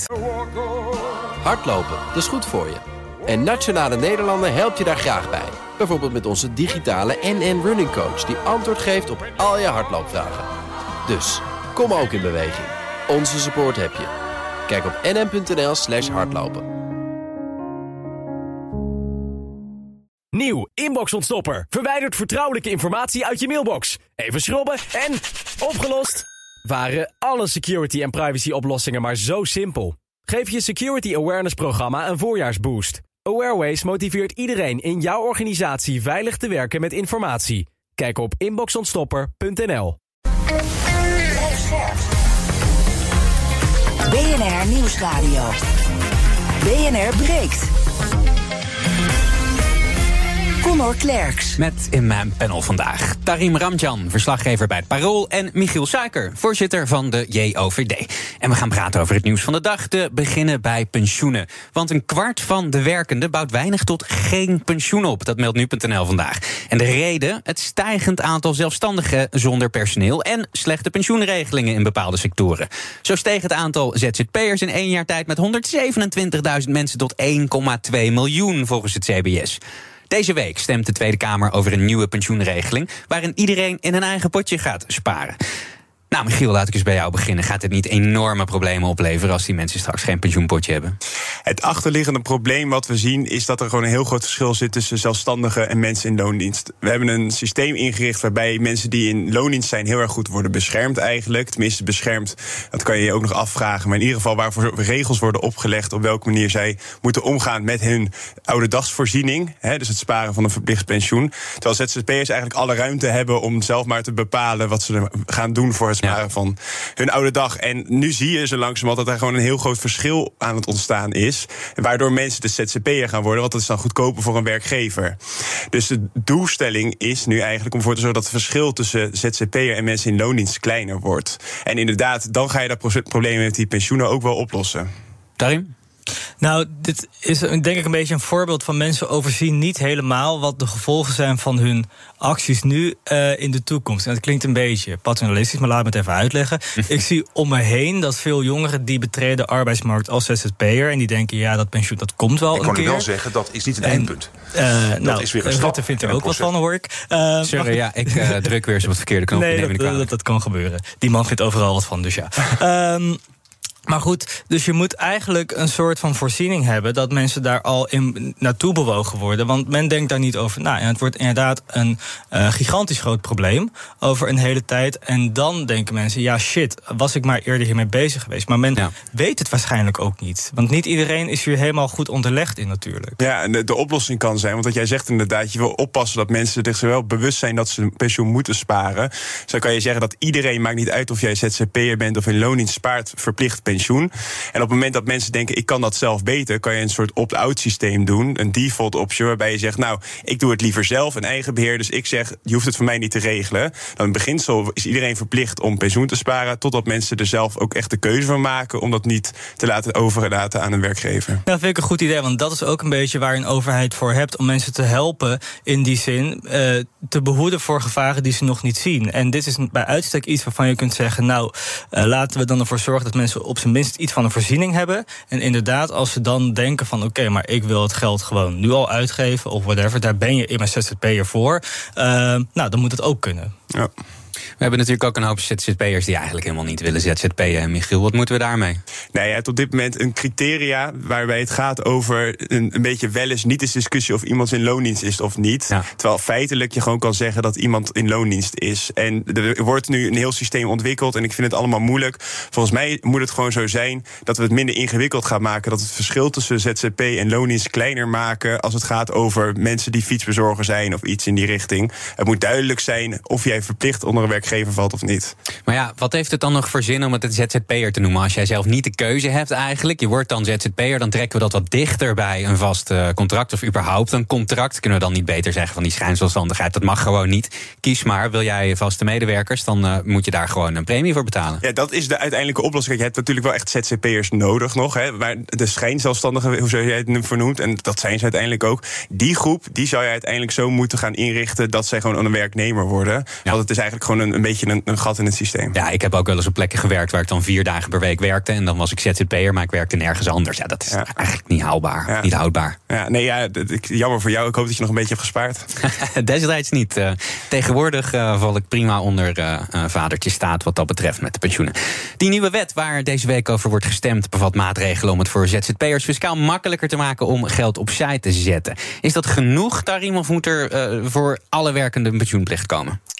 Hardlopen, dat is goed voor je. En Nationale Nederlanden helpt je daar graag bij. Bijvoorbeeld met onze digitale N N Running Coach, die antwoord geeft op al je hardloopvragen. Dus, kom ook in beweging. Onze support heb je. Kijk op nn.nl slash hardlopen. Nieuw, inbox-ontstopper. Verwijdert vertrouwelijke informatie uit je mailbox. Even schrobben en opgelost. Waren alle security- en privacy-oplossingen maar zo simpel? Geef je Security Awareness programma een voorjaarsboost. Awareways motiveert iedereen in jouw organisatie veilig te werken met informatie. Kijk op inbox ontstopper punt n l. B N R Nieuwsradio. B N R breekt. Conor Klerks. Met in mijn panel vandaag Tarim Ramjan, verslaggever bij het Parool, en Michiel Suiker, voorzitter van de J O V D. En we gaan praten over het nieuws van de dag, te beginnen bij pensioenen. Want een kwart van de werkenden bouwt weinig tot geen pensioen op. Dat meldt nu punt n l vandaag. En de reden? Het stijgend aantal zelfstandigen zonder personeel en slechte pensioenregelingen in bepaalde sectoren. Zo steeg het aantal Z Z P'ers in één jaar tijd met honderdzevenentwintigduizend mensen tot één komma twee miljoen volgens het C B S. Deze week stemt de Tweede Kamer over een nieuwe pensioenregeling waarin iedereen in een eigen potje gaat sparen. Nou, Michiel, laat ik eens bij jou beginnen. Gaat het niet enorme problemen opleveren als die mensen straks geen pensioenpotje hebben? Het achterliggende probleem wat we zien is dat er gewoon een heel groot verschil zit tussen zelfstandigen en mensen in loondienst. We hebben een systeem ingericht waarbij mensen die in loondienst zijn heel erg goed worden beschermd eigenlijk. Tenminste beschermd, dat kan je je ook nog afvragen. Maar in ieder geval waarvoor regels worden opgelegd op welke manier zij moeten omgaan met hun ouderdagsvoorziening. Hè, dus het sparen van een verplicht pensioen. Terwijl Z Z P'ers eigenlijk alle ruimte hebben om zelf maar te bepalen wat ze gaan doen voor het sparen ja. van hun oude dag. En nu zie je zo langzamerhand dat er gewoon een heel groot verschil aan het ontstaan is. Waardoor mensen de Z Z P'er gaan worden, want dat is dan goedkoper voor een werkgever. Dus de doelstelling is nu eigenlijk om ervoor te zorgen dat het verschil tussen Z Z P'er en mensen in loondienst kleiner wordt. En inderdaad, dan ga je dat probleem met die pensioenen ook wel oplossen. Tarim? Nou, dit is denk ik een beetje een voorbeeld van mensen overzien niet helemaal wat de gevolgen zijn van hun acties nu uh, in de toekomst. En dat klinkt een beetje paternalistisch, maar laat me het even uitleggen. Ik zie om me heen dat veel jongeren die betreden de arbeidsmarkt als Z Z P'er en die denken, ja, dat pensioen dat komt wel ik een keer. Ik kan u wel zeggen, dat is niet het en, eindpunt. Uh, dat nou, is weer een stap. Rutte vindt er ook wat van, hoor ik. Uh, Sorry, ja, ik uh, druk weer eens op het verkeerde knopje. Nee, dat, dat, dat kan gebeuren. Die man vindt overal wat van, dus ja. um, Maar goed, dus je moet eigenlijk een soort van voorziening hebben dat mensen daar al in naartoe bewogen worden. Want men denkt daar niet over na. En het wordt inderdaad een uh, gigantisch groot probleem over een hele tijd. En dan denken mensen, ja shit, was ik maar eerder hiermee bezig geweest. Maar men ja. weet het waarschijnlijk ook niet. Want niet iedereen is hier helemaal goed onderlegd in natuurlijk. Ja, en de, de oplossing kan zijn, want wat jij zegt inderdaad, je wil oppassen dat mensen zich wel bewust zijn dat ze een pensioen moeten sparen. Zo kan je zeggen dat iedereen, maakt niet uit of jij Z Z P'er bent of in loondienst, spaart verplicht pensioen. En op het moment dat mensen denken, ik kan dat zelf beter, kan je een soort opt-out systeem doen, een default option, waarbij je zegt, nou, ik doe het liever zelf, een eigen beheer, dus ik zeg, je hoeft het voor mij niet te regelen. Dan in beginsel is iedereen verplicht om pensioen te sparen, totdat mensen er zelf ook echt de keuze van maken om dat niet te laten overlaten aan een werkgever. Nou, vind ik een goed idee, want dat is ook een beetje waar een overheid voor hebt, om mensen te helpen in die zin, uh, te behoeden voor gevaren die ze nog niet zien. En dit is bij uitstek iets waarvan je kunt zeggen, nou, uh, laten we dan ervoor zorgen dat mensen op zijn minst iets van een voorziening hebben. En inderdaad, als ze dan denken van, oké, okay, maar ik wil het geld gewoon nu al uitgeven of whatever, daar ben je in mijn Z Z P'er voor. Uh, nou, dan moet het ook kunnen. Ja. We hebben natuurlijk ook een hoop Z Z P'ers die eigenlijk helemaal niet willen Z Z P'en. Michiel, wat moeten we daarmee? Nou, je hebt op dit moment een criteria waarbij het gaat over een, een beetje wel eens niet eens discussie of iemand in loondienst is of niet. Ja. Terwijl feitelijk je gewoon kan zeggen dat iemand in loondienst is. En er wordt nu een heel systeem ontwikkeld en ik vind het allemaal moeilijk. Volgens mij moet het gewoon zo zijn dat we het minder ingewikkeld gaan maken. Dat het verschil tussen Z Z P en loondienst kleiner maken als het gaat over mensen die fietsbezorger zijn of iets in die richting. Het moet duidelijk zijn of jij verplicht onder een werkgever valt of niet. Maar ja, wat heeft het dan nog voor zin om het een Z Z P'er te noemen als jij zelf niet de keuze hebt eigenlijk? Je wordt dan Z Z P'er, dan trekken we dat wat dichter bij een vast uh, contract of überhaupt een contract. Kunnen we dan niet beter zeggen van die schijnzelfstandigheid? Dat mag gewoon niet. Kies maar, wil jij vaste medewerkers, dan uh, moet je daar gewoon een premie voor betalen. Ja, dat is de uiteindelijke oplossing. Je hebt natuurlijk wel echt Z Z P'ers nodig nog, hè, maar de schijnzelfstandigen, hoe jij het vernoemt, en dat zijn ze uiteindelijk ook, die groep, die zou je uiteindelijk zo moeten gaan inrichten dat zij gewoon een werknemer worden. Ja. Want het is eigenlijk gewoon een, een beetje een, een gat in het systeem. Ja, ik heb ook wel eens op plekken gewerkt waar ik dan vier dagen per week werkte en dan was ik Z Z P'er, maar ik werkte nergens anders. Ja, dat is ja. eigenlijk niet haalbaar, ja. niet houdbaar. Ja, nee, ja, jammer voor jou. Ik hoop dat je nog een beetje hebt gespaard. Destijds niet. Uh, tegenwoordig uh, val ik prima onder uh, uh, vadertje staat wat dat betreft met de pensioenen. Die nieuwe wet waar deze week over wordt gestemd bevat maatregelen om het voor Z Z P'ers fiscaal makkelijker te maken om geld opzij te zetten. Is dat genoeg, Tarim, of moet er uh, voor alle werkenden een pensioenplicht komen?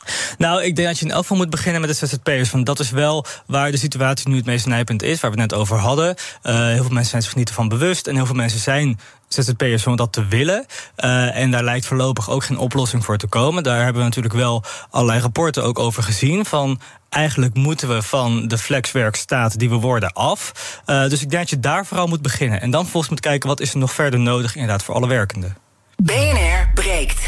Nou, ik denk dat je in elk geval moet beginnen met de Z Z P'ers. Want dat is wel waar de situatie nu het meest nijpend is, waar we het net over hadden. Uh, heel veel mensen zijn zich niet ervan bewust en heel veel mensen zijn Z Z P'ers om dat te willen. Uh, en daar lijkt voorlopig ook geen oplossing voor te komen. Daar hebben we natuurlijk wel allerlei rapporten ook over gezien. Van eigenlijk moeten we van de flexwerkstaat die we worden af. Uh, dus ik denk dat je daar vooral moet beginnen. En dan volgens moet kijken wat is er nog verder nodig inderdaad voor alle werkenden. B N R breekt.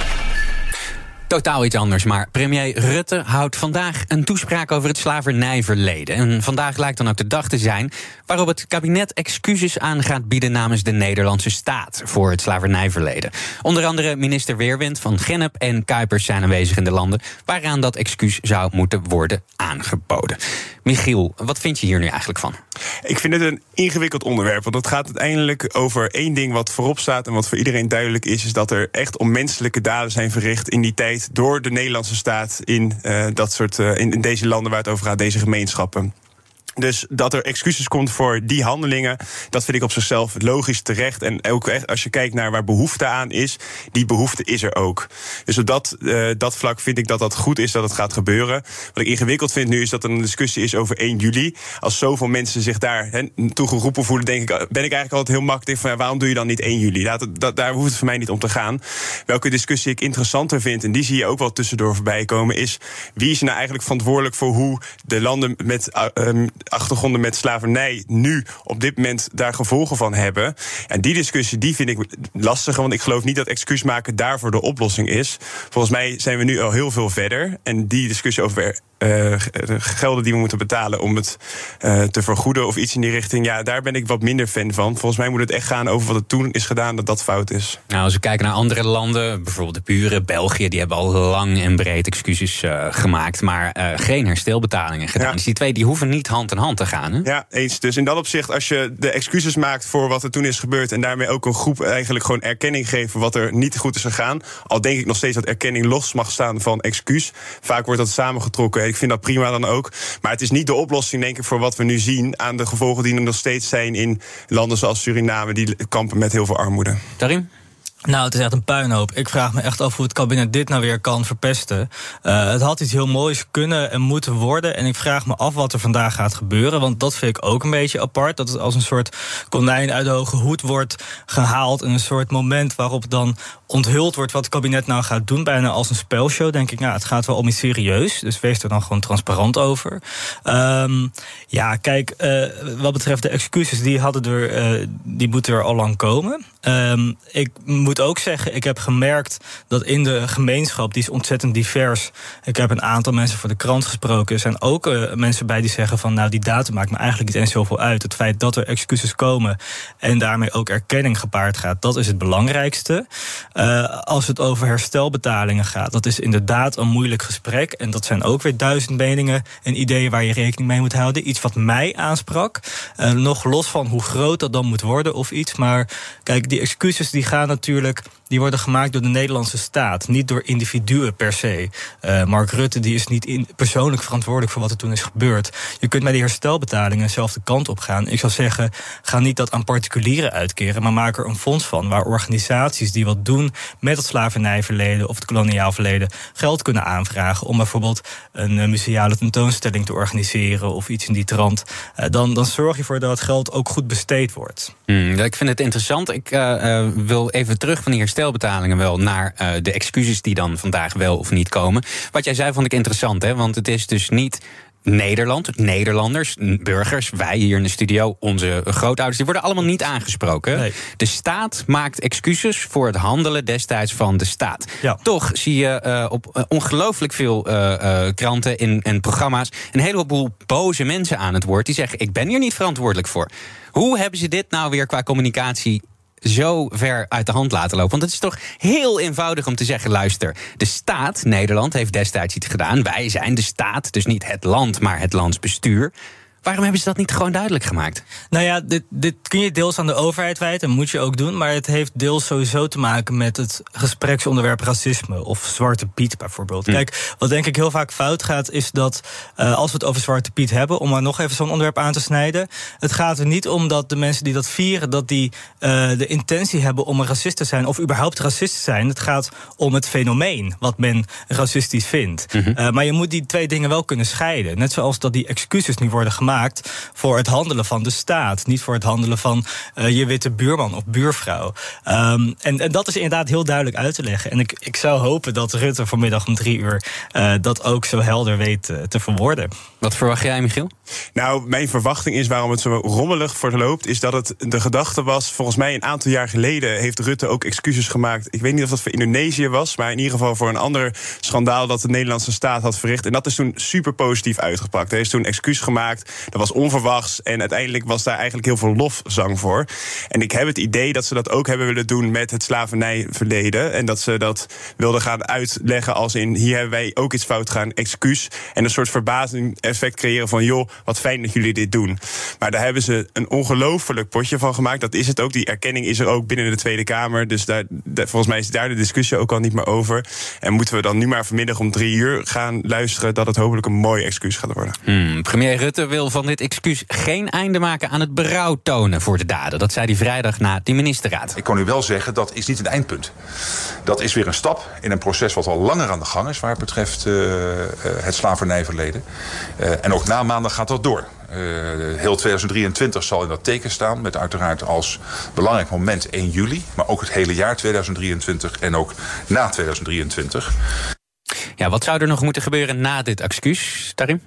Totaal iets anders, maar premier Rutte houdt vandaag een toespraak over het slavernijverleden. En vandaag lijkt dan ook de dag te zijn waarop het kabinet excuses aan gaat bieden namens de Nederlandse staat voor het slavernijverleden. Onder andere minister Weerwind van Gennep en Kuipers zijn aanwezig in de landen waaraan dat excuus zou moeten worden aangeboden. Michiel, wat vind je hier nu eigenlijk van? Ik vind het een ingewikkeld onderwerp, want het gaat uiteindelijk over één ding wat voorop staat en wat voor iedereen duidelijk is, is dat er echt onmenselijke daden zijn verricht in die tijd door de Nederlandse staat in, uh, dat soort, uh, in, in deze landen waar het over gaat, deze gemeenschappen. Dus dat er excuses komt voor die handelingen, dat vind ik op zichzelf logisch, terecht. En ook echt, als je kijkt naar waar behoefte aan is, die behoefte is er ook. Dus op dat, uh, dat vlak vind ik dat dat goed is dat het gaat gebeuren. Wat ik ingewikkeld vind nu is dat er een discussie is over één juli. Als zoveel mensen zich daar he, toe geroepen voelen, denk ik, ben ik eigenlijk altijd heel makkelijk van ja, waarom doe je dan niet één juli? Dat, dat, daar hoeft het voor mij niet om te gaan. Welke discussie ik interessanter vind, en die zie je ook wel tussendoor voorbij komen, is wie is nou eigenlijk verantwoordelijk voor hoe de landen met Uh, um, achtergronden met slavernij nu op dit moment daar gevolgen van hebben. En die discussie die vind ik lastiger, want ik geloof niet dat excuus maken daarvoor de oplossing is. Volgens mij zijn we nu al heel veel verder. En die discussie over uh, gelden die we moeten betalen om het uh, te vergoeden of iets in die richting, ja, daar ben ik wat minder fan van. Volgens mij moet het echt gaan over wat er toen is gedaan, dat dat fout is. Nou, als we kijken naar andere landen, bijvoorbeeld de buren, België, die hebben al lang en breed excuses uh, gemaakt, maar uh, geen herstelbetalingen gedaan. Ja. Dus die twee die hoeven niet hand in hand te gaan. Hè? Ja, eens. Dus in dat opzicht, als je de excuses maakt voor wat er toen is gebeurd en daarmee ook een groep eigenlijk gewoon erkenning geven wat er niet goed is gegaan, al denk ik nog steeds dat erkenning los mag staan van excuus. Vaak wordt dat samengetrokken. Ik vind dat prima dan ook. Maar het is niet de oplossing, denk ik, voor wat we nu zien aan de gevolgen die er nog steeds zijn in landen zoals Suriname, die kampen met heel veel armoede. Tarim? Nou, het is echt een puinhoop. Ik vraag me echt af hoe het kabinet dit nou weer kan verpesten. Uh, het had iets heel moois kunnen en moeten worden. En ik vraag me af wat er vandaag gaat gebeuren. Want dat vind ik ook een beetje apart. Dat het als een soort konijn uit de hoge hoed wordt gehaald. En een soort moment waarop dan onthuld wordt wat het kabinet nou gaat doen. Bijna als een spelshow, denk ik. Nou, het gaat wel om iets serieus. Dus wees er dan gewoon transparant over. Um, ja, kijk, uh, wat betreft de excuses, die, hadden er, uh, die moeten er al lang komen. Um, ik moet ook zeggen, ik heb gemerkt dat in de gemeenschap, die is ontzettend divers. Ik heb een aantal mensen voor de krant gesproken. Er zijn ook uh, mensen bij die zeggen van, nou, die datum maakt me eigenlijk niet eens zoveel uit. Het feit dat er excuses komen en daarmee ook erkenning gepaard gaat, dat is het belangrijkste. Uh, als het over herstelbetalingen gaat, dat is inderdaad een moeilijk gesprek. En dat zijn ook weer duizend meningen en ideeën waar je rekening mee moet houden. Iets wat mij aansprak. Uh, nog los van hoe groot dat dan moet worden of iets. Maar kijk, die excuses die gaan natuurlijk, die worden gemaakt door de Nederlandse staat, niet door individuen per se. Uh, Mark Rutte die is niet in, persoonlijk verantwoordelijk voor wat er toen is gebeurd. Je kunt met die herstelbetalingen zelf de kant op gaan. Ik zou zeggen, ga niet dat aan particulieren uitkeren, maar maak er een fonds van waar organisaties die wat doen met het slavernijverleden of het koloniaal verleden geld kunnen aanvragen om bijvoorbeeld een uh, museale tentoonstelling te organiseren of iets in die trant. Uh, dan, dan zorg je ervoor dat het geld ook goed besteed wordt. Hmm, ik vind het interessant. Ik uh, uh, wil even terug van die herstelbetalingen wel naar uh, de excuses die dan vandaag wel of niet komen. Wat jij zei vond ik interessant, hè? Want het is dus niet Nederland, Nederlanders, burgers, wij hier in de studio, onze grootouders, die worden allemaal niet aangesproken. Nee. De staat maakt excuses voor het handelen destijds van de staat. Ja. Toch zie je uh, op uh, ongelooflijk veel uh, uh, kranten en, en programma's een heleboel boze mensen aan het woord die zeggen, ik ben hier niet verantwoordelijk voor. Hoe hebben ze dit nou weer qua communicatie zo ver uit de hand laten lopen? Want het is toch heel eenvoudig om te zeggen, luister, de staat, Nederland, heeft destijds iets gedaan. Wij zijn de staat, dus niet het land, maar het landsbestuur. Waarom hebben ze dat niet gewoon duidelijk gemaakt? Nou ja, dit, dit kun je deels aan de overheid wijten, en moet je ook doen. Maar het heeft deels sowieso te maken met het gespreksonderwerp racisme. Of Zwarte Piet bijvoorbeeld. Hm. Kijk, wat denk ik heel vaak fout gaat, is dat uh, als we het over Zwarte Piet hebben, om maar nog even zo'n onderwerp aan te snijden. Het gaat er niet om dat de mensen die dat vieren, dat die uh, de intentie hebben om een racist te zijn, of überhaupt racist te zijn. Het gaat om het fenomeen wat men racistisch vindt. Mm-hmm. Uh, maar je moet die twee dingen wel kunnen scheiden. Net zoals dat die excuses nu worden gemaakt voor het handelen van de staat. Niet voor het handelen van uh, je witte buurman of buurvrouw. Um, en, en dat is inderdaad heel duidelijk uit te leggen. En ik, ik zou hopen dat Rutte vanmiddag om drie uur uh, dat ook zo helder weet uh, te verwoorden. Wat verwacht jij, Michiel? Nou, mijn verwachting is waarom het zo rommelig verloopt, is dat het de gedachte was, volgens mij een aantal jaar geleden heeft Rutte ook excuses gemaakt. Ik weet niet of dat voor Indonesië was, maar in ieder geval voor een ander schandaal dat de Nederlandse staat had verricht. En dat is toen super positief uitgepakt. Hij heeft toen excuus gemaakt, dat was onverwachts en uiteindelijk was daar eigenlijk heel veel lofzang voor. En ik heb het idee dat ze dat ook hebben willen doen met het slavernijverleden en dat ze dat wilden gaan uitleggen als in, hier hebben wij ook iets fout gedaan, excuus. En een soort verbazing effect creëren van, joh, wat fijn dat jullie dit doen. Maar daar hebben ze een ongelooflijk potje van gemaakt. Dat is het ook. Die erkenning is er ook binnen de Tweede Kamer. Dus daar, daar, volgens mij is daar de discussie ook al niet meer over. En moeten we dan nu maar vanmiddag om drie uur gaan luisteren dat het hopelijk een mooi excuus gaat worden. Hmm, premier Rutte wil van dit excuus geen einde maken aan het berouw tonen voor de daden. Dat zei hij vrijdag na die ministerraad. Ik kan u wel zeggen, dat is niet een eindpunt. Dat is weer een stap in een proces wat al langer aan de gang is, waar het betreft uh, uh, het slavernijverleden. Uh, en ook na maandag gaat dat door. Uh, heel tweeduizend drieëntwintig zal in dat teken staan, met uiteraard als belangrijk moment één juli. Maar ook het hele jaar tweeduizend drieëntwintig en ook na tweeduizend drieëntwintig. Ja, wat zou er nog moeten gebeuren na dit excuus, Tarim?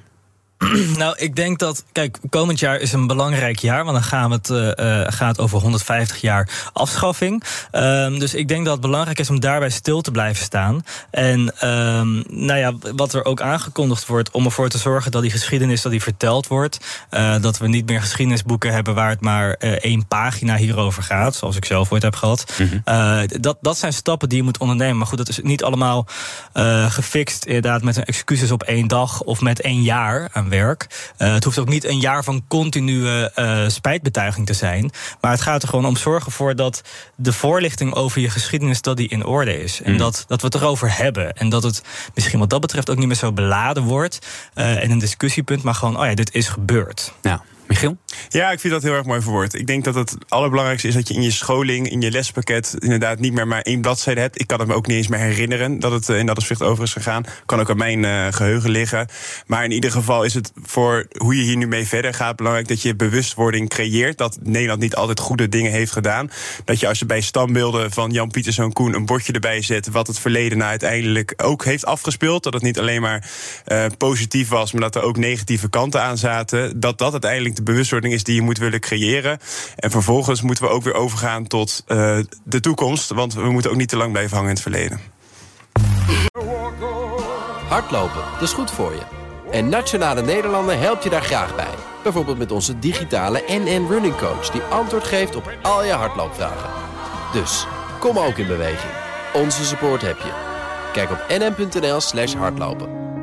Nou, ik denk dat, kijk, komend jaar is een belangrijk jaar, want dan gaan we het, uh, gaat over honderdvijftig jaar afschaffing. Um, dus ik denk dat het belangrijk is om daarbij stil te blijven staan. En um, nou ja, wat er ook aangekondigd wordt, om ervoor te zorgen dat die geschiedenis dat die verteld wordt. Uh, dat we niet meer geschiedenisboeken hebben waar het maar uh, één pagina hierover gaat, zoals ik zelf ooit heb gehad. Mm-hmm. Uh, dat, dat zijn stappen die je moet ondernemen. Maar goed, dat is niet allemaal uh, gefixt inderdaad met een excuses op één dag of met één jaar aan werk. Uh, het hoeft ook niet een jaar van continue uh, spijtbetuiging te zijn. Maar het gaat er gewoon om zorgen voor dat de voorlichting over je geschiedenis dat die in orde is. En mm. dat, dat we het erover hebben. En dat het misschien wat dat betreft ook niet meer zo beladen wordt. Uh, en een discussiepunt, maar gewoon, oh ja, dit is gebeurd. Ja. Michiel? Ja, ik vind dat heel erg mooi verwoord. Ik denk dat het allerbelangrijkste is dat je in je scholing, in je lespakket, inderdaad niet meer maar één bladzijde hebt. Ik kan het me ook niet eens meer herinneren dat het in dat opzicht over is gegaan. Kan ook aan mijn uh, geheugen liggen. Maar in ieder geval is het voor hoe je hier nu mee verder gaat belangrijk dat je bewustwording creëert. Dat Nederland niet altijd goede dingen heeft gedaan. Dat je als je bij standbeelden van Jan Pieterszoon Koen een bordje erbij zet wat het verleden nou uiteindelijk ook heeft afgespeeld. Dat het niet alleen maar uh, positief was, maar dat er ook negatieve kanten aan zaten. Dat dat uiteindelijk de bewustwording is die je moet willen creëren. En vervolgens moeten we ook weer overgaan tot uh, de toekomst. Want we moeten ook niet te lang blijven hangen in het verleden. Hardlopen, dat is goed voor je. En Nationale Nederlanden helpt je daar graag bij. Bijvoorbeeld met onze digitale N N Running Coach, die antwoord geeft op al je hardloopvragen. Dus, kom ook in beweging. Onze support heb je. Kijk op nn.nl slash hardlopen.